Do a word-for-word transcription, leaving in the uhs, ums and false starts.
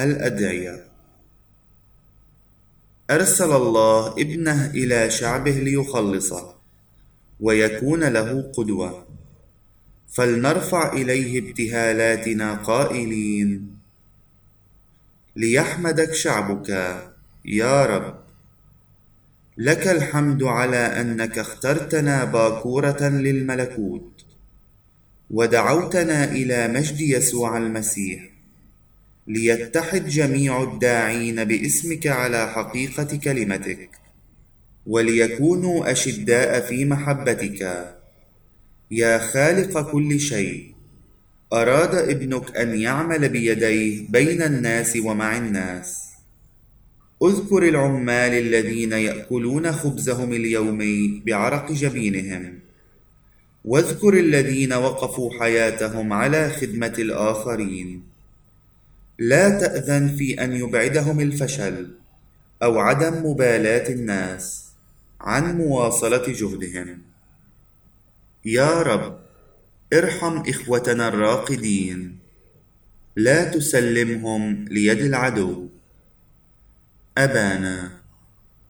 الأدعية. أرسل الله ابنه إلى شعبه ليخلصه ويكون له قدوة، فلنرفع إليه ابتهالاتنا قائلين: ليحمدك شعبك يا رب. لك الحمد على أنك اخترتنا باكورة للملكوت، ودعوتنا إلى مجد يسوع المسيح، ليتحد جميع الداعين باسمك على حقيقة كلمتك، وليكونوا أشداء في محبتك. يا خالق كل شيء، أراد ابنك أن يعمل بيديه بين الناس ومع الناس. اذكر العمال الذين يأكلون خبزهم اليومي بعرق جبينهم، واذكر الذين وقفوا حياتهم على خدمة الآخرين. لا تأذن في أن يبعدهم الفشل أو عدم مبالاة الناس عن مواصلة جهدهم. يا رب، ارحم إخوتنا الراقدين، لا تسلمهم ليد العدو. أبانا